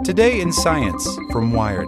Today in Science from Wired.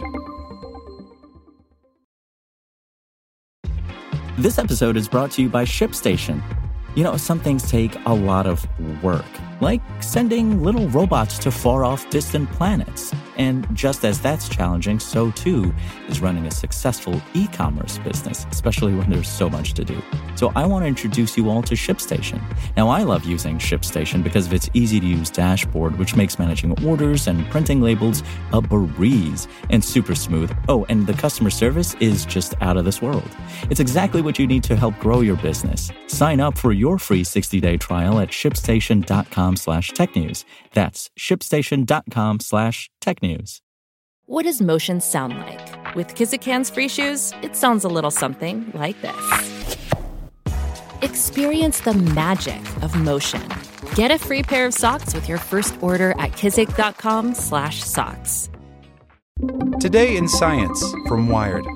This episode is brought to you by ShipStation. You know, some things take a lot of work, like sending little robots to far-off distant planets. And just as that's challenging, so too is running a successful e-commerce business, especially when there's so much to do. So I want to introduce you all to ShipStation. Now, I love using ShipStation because of its easy-to-use dashboard, which makes managing orders and printing labels a breeze and super smooth. Oh, and the customer service is just out of this world. It's exactly what you need to help grow your business. Sign up for your free 60-day trial at shipstation.com/technews. That's shipstation.com/technews. What does motion sound like? With Kizikans free shoes, it sounds a little something like this. Experience the magic of motion. Get a free pair of socks with your first order at kizik.com/socks. Today in Science from Wired.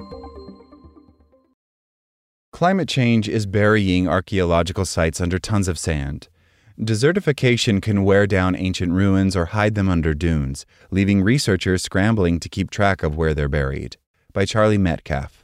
Climate change is burying archaeological sites under tons of sand. Desertification can wear down ancient ruins or hide them under dunes, leaving researchers scrambling to keep track of where they're buried. By Charlie Metcalf.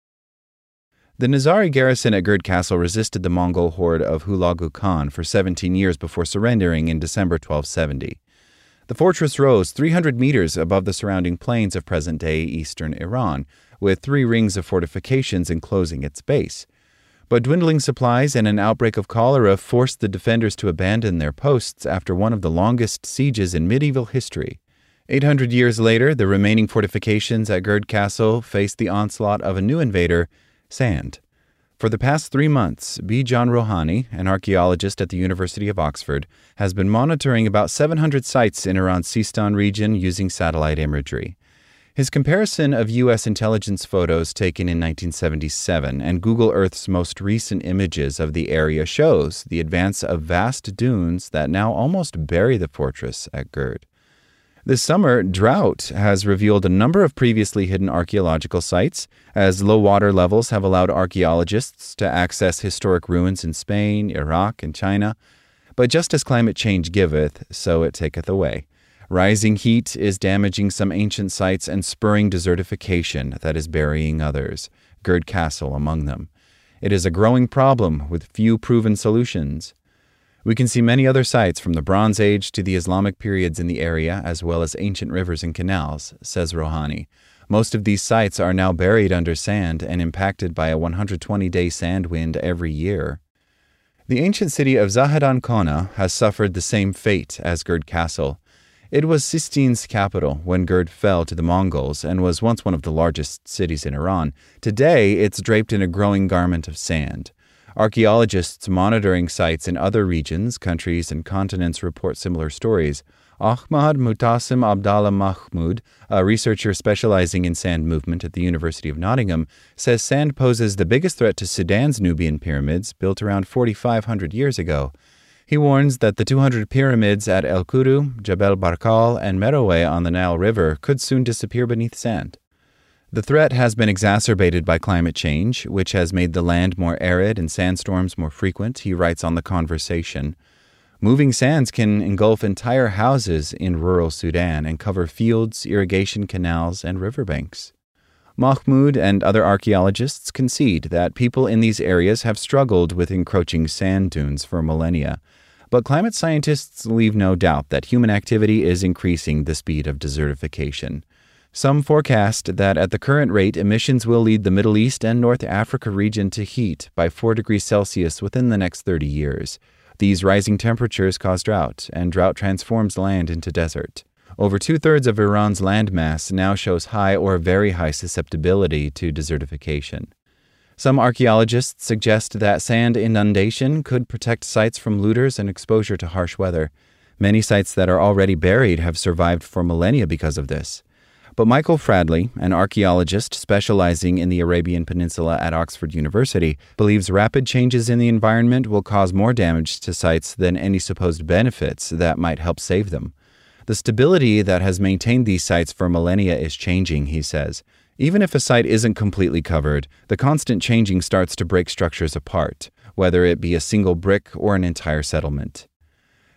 The Nizari garrison at Gerd Castle resisted the Mongol horde of Hulagu Khan for 17 years before surrendering in December 1270. The fortress rose 300 meters above the surrounding plains of present-day eastern Iran, with 3 rings of fortifications enclosing its base. But dwindling supplies and an outbreak of cholera forced the defenders to abandon their posts after one of the longest sieges in medieval history. 800 years later, the remaining fortifications at Gerd Castle faced the onslaught of a new invader, sand. For the past 3 months, Bijan Rohani, an archaeologist at the University of Oxford, has been monitoring about 700 sites in Iran's Sistan region using satellite imagery. His comparison of U.S. intelligence photos taken in 1977 and Google Earth's most recent images of the area shows the advance of vast dunes that now almost bury the fortress at Gerd. This summer, drought has revealed a number of previously hidden archaeological sites, as low water levels have allowed archaeologists to access historic ruins in Spain, Iraq, and China. But just as climate change giveth, so it taketh away. Rising heat is damaging some ancient sites and spurring desertification that is burying others, Gerd Castle among them. It is a growing problem with few proven solutions. We can see many other sites from the Bronze Age to the Islamic periods in the area, as well as ancient rivers and canals, says Rohani. Most of these sites are now buried under sand and impacted by a 120-day sand wind every year. The ancient city of Zahedan Kona has suffered the same fate as Gerd Castle. It was Sistine's capital when Gerd fell to the Mongols and was once one of the largest cities in Iran. Today, it's draped in a growing garment of sand. Archaeologists monitoring sites in other regions, countries, and continents report similar stories. Ahmad Mutasim Abdallah Mahmoud, a researcher specializing in sand movement at the University of Nottingham, says sand poses the biggest threat to Sudan's Nubian pyramids, built around 4,500 years ago. He warns that the 200 pyramids at El Kudu, Jebel Barkal, and Merowe on the Nile River could soon disappear beneath sand. The threat has been exacerbated by climate change, which has made the land more arid and sandstorms more frequent, he writes on The Conversation. Moving sands can engulf entire houses in rural Sudan and cover fields, irrigation canals, and riverbanks. Mahmoud and other archaeologists concede that people in these areas have struggled with encroaching sand dunes for millennia. But climate scientists leave no doubt that human activity is increasing the speed of desertification. Some forecast that at the current rate, emissions will lead the Middle East and North Africa region to heat by 4 degrees Celsius within the next 30 years. These rising temperatures cause drought, and drought transforms land into desert. Over 2/3 of Iran's landmass now shows high or very high susceptibility to desertification. Some archaeologists suggest that sand inundation could protect sites from looters and exposure to harsh weather. Many sites that are already buried have survived for millennia because of this. But Michael Fradley, an archaeologist specializing in the Arabian Peninsula at Oxford University, believes rapid changes in the environment will cause more damage to sites than any supposed benefits that might help save them. The stability that has maintained these sites for millennia is changing, he says. Even if a site isn't completely covered, the constant changing starts to break structures apart, whether it be a single brick or an entire settlement.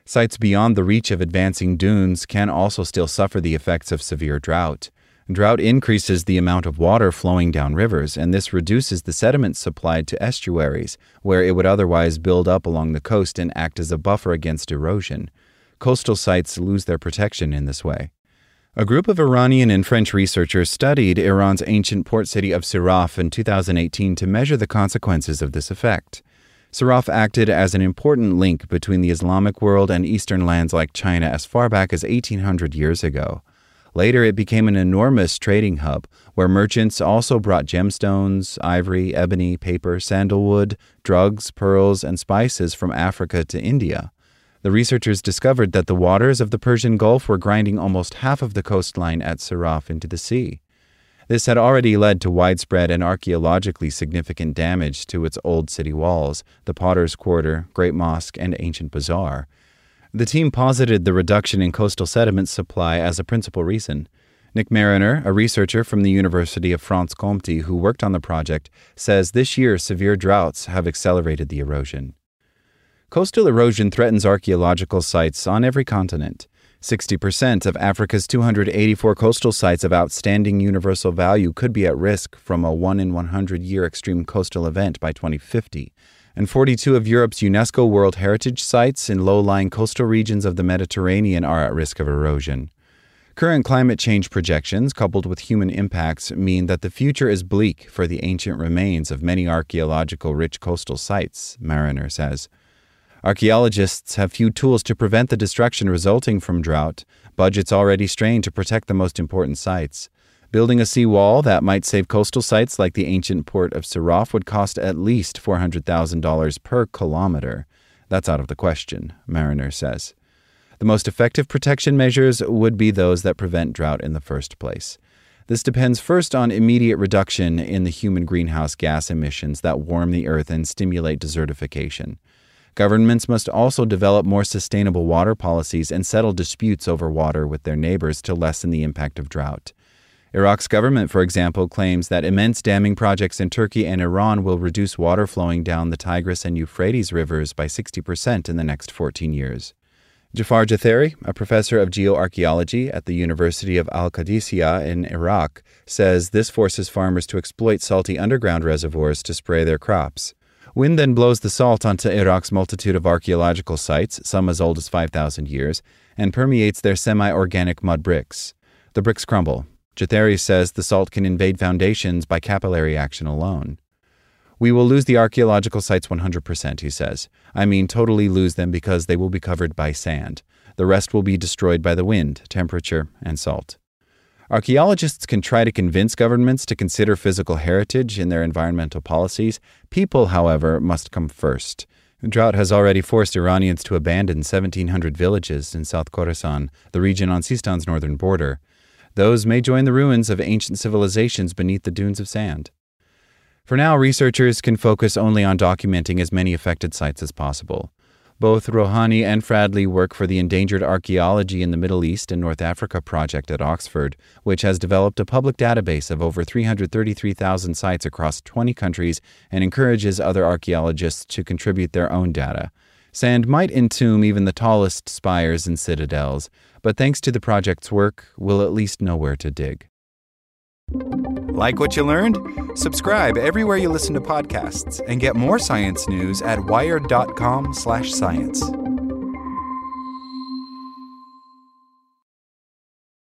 Sites beyond the reach of advancing dunes can also still suffer the effects of severe drought. Drought increases the amount of water flowing down rivers, and this reduces the sediment supplied to estuaries, where it would otherwise build up along the coast and act as a buffer against erosion. Coastal sites lose their protection in this way. A group of Iranian and French researchers studied Iran's ancient port city of Siraf in 2018 to measure the consequences of this effect. Siraf acted as an important link between the Islamic world and eastern lands like China as far back as 1800 years ago. Later, it became an enormous trading hub where merchants also brought gemstones, ivory, ebony, paper, sandalwood, drugs, pearls, and spices from Africa to India. The researchers discovered that the waters of the Persian Gulf were grinding almost half of the coastline at Siraf into the sea. This had already led to widespread and archaeologically significant damage to its old city walls, the Potter's Quarter, Great Mosque, and ancient bazaar. The team posited the reduction in coastal sediment supply as a principal reason. Nick Mariner, a researcher from the University of Franche-Comté who worked on the project, says this year severe droughts have accelerated the erosion. Coastal erosion threatens archaeological sites on every continent. 60% of Africa's 284 coastal sites of outstanding universal value could be at risk from a 1-in-100-year extreme coastal event by 2050, and 42 of Europe's UNESCO World Heritage Sites in low-lying coastal regions of the Mediterranean are at risk of erosion. Current climate change projections, coupled with human impacts, mean that the future is bleak for the ancient remains of many archaeological-rich coastal sites, Mariner says. Archaeologists have few tools to prevent the destruction resulting from drought, budgets already strained to protect the most important sites. Building a seawall that might save coastal sites like the ancient port of Siraf would cost at least $400,000 per kilometer. That's out of the question, Mariner says. The most effective protection measures would be those that prevent drought in the first place. This depends first on immediate reduction in the human greenhouse gas emissions that warm the earth and stimulate desertification. Governments must also develop more sustainable water policies and settle disputes over water with their neighbors to lessen the impact of drought. Iraq's government, for example, claims that immense damming projects in Turkey and Iran will reduce water flowing down the Tigris and Euphrates rivers by 60% in the next 14 years. Jafar Jatheri, a professor of geoarchaeology at the University of Al-Qadisiyah in Iraq, says this forces farmers to exploit salty underground reservoirs to spray their crops. Wind then blows the salt onto Iraq's multitude of archaeological sites, some as old as 5,000 years, and permeates their semi-organic mud bricks. The bricks crumble. Jatheri says the salt can invade foundations by capillary action alone. We will lose the archaeological sites 100%, he says. I mean totally lose them because they will be covered by sand. The rest will be destroyed by the wind, temperature, and salt. Archaeologists can try to convince governments to consider physical heritage in their environmental policies. People, however, must come first. Drought has already forced Iranians to abandon 1,700 villages in South Khorasan, the region on Sistan's northern border. Those may join the ruins of ancient civilizations beneath the dunes of sand. For now, researchers can focus only on documenting as many affected sites as possible. Both Rouhani and Fradley work for the Endangered Archaeology in the Middle East and North Africa project at Oxford, which has developed a public database of over 333,000 sites across 20 countries and encourages other archaeologists to contribute their own data. Sand might entomb even the tallest spires and citadels, but thanks to the project's work, we'll at least know where to dig. Like what you learned? Subscribe everywhere you listen to podcasts and get more science news at wired.com/science.